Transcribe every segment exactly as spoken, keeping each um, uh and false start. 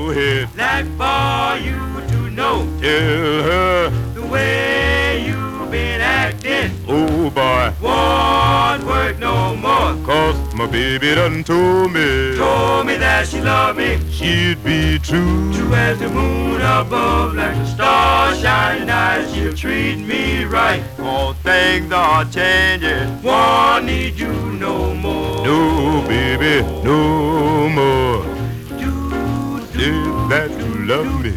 Go ahead. Like for you to know. Tell her. The way you've been acting. Oh boy. Won't work no more. Cause my baby done told me. Told me that she loved me. She'd be true. True as the moon above. Like a star shining night. She'll treat me right. All things are changing. Won't need you no more. No, baby, no more. Do, do, If that you love me,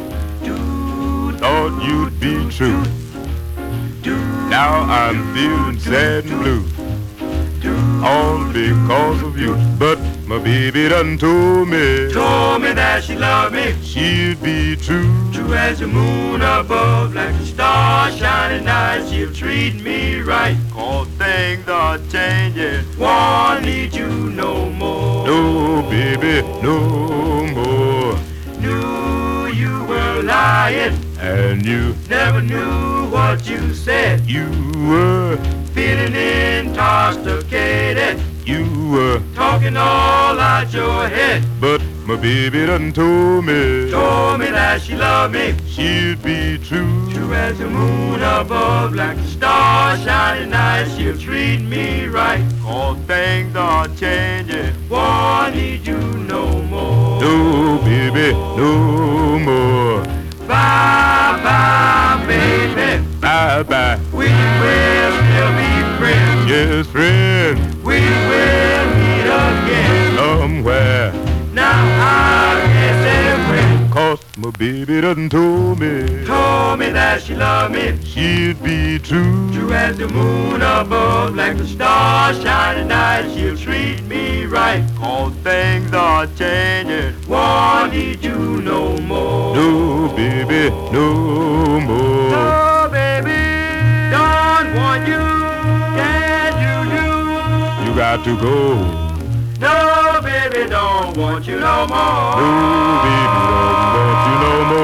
do, thought you'd be true. do, Now I'm feeling sad and blue, do. all because of you. But my baby done told me Told me that she loved me. she'd be true. True as the moon above. Like a star shining night. She'll treat me right. All things are changing. Won't need you no more. No, baby, no more. Knew you were lying. And you, Never knew what you said. you were, Feeling intoxicated. you were. Talking all out your head. But my baby done told me Told me that she loved me. she'd be true. True as the moon above. Like a star shining night. She'll treat me right. All things are changing. Won't need you no more. No, baby, no more. Bye bye, baby. Bye bye. We will still be friends. Yes, friend. We will meet again. Somewhere. Now I guess every Cause my baby done told me told me that she loved me. she'd be true. True as the moon above. Like the star shining night. She'll treat me right. All things are changing. Won't need you no more. No, baby, no more. No, baby. Don't want you. Can't you do? You got to go. No, baby, don't want you no more. No, baby, don't want you no more.